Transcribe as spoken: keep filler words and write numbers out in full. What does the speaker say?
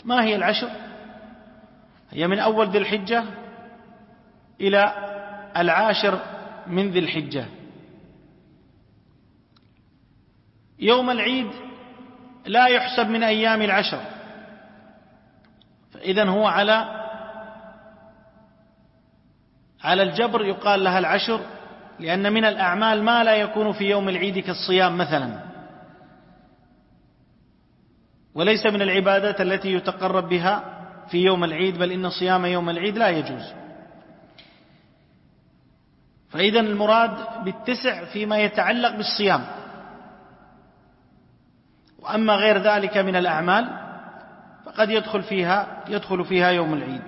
ما هي العشر؟ هي من أول ذي الحجة إلى العاشر من ذي الحجة. يوم العيد لا يحسب من أيام العشر، فإذن هو على على الجبر يقال لها العشر، لأن من الأعمال ما لا يكون في يوم العيد كالصيام مثلا، وليس من العبادات التي يتقرب بها في يوم العيد، بل إن صيام يوم العيد لا يجوز. فإذن المراد بالتسع فيما يتعلق بالصيام، وأما غير ذلك من الأعمال فقد يدخل فيها يدخل فيها يوم العيد.